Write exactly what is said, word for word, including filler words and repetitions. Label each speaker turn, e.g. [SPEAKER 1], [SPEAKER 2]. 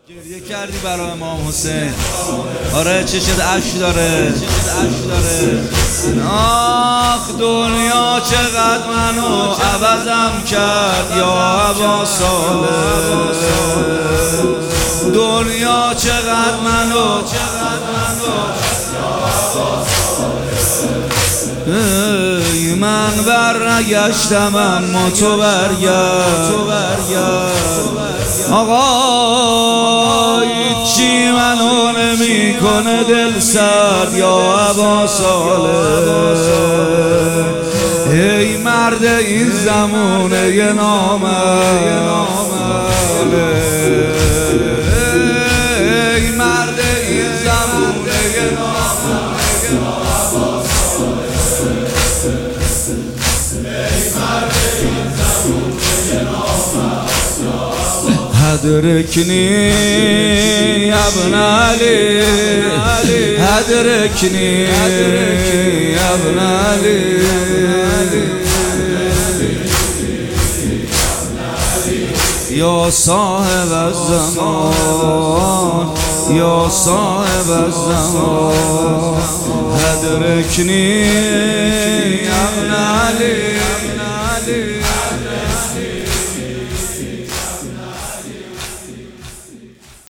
[SPEAKER 1] گریه کردی برای امام حسین. آره چشت اشک داره، اشک داره. آخ دنیا چقدر منو عوضم کرد یا ابا صالح. دنیا چقدر منو ای من برنگشتم اما تو برگرد. آقا هیچی منو نمی کنه دل سرد یا ابا صالح. ای مرد این زمونه یه نامه، ای مرد این زمونه یه نامه. أدركني يا ابن علي، أدركني يا ابن علي. يا صاحب الزمان، يا صاحب الزمان، أدركني يا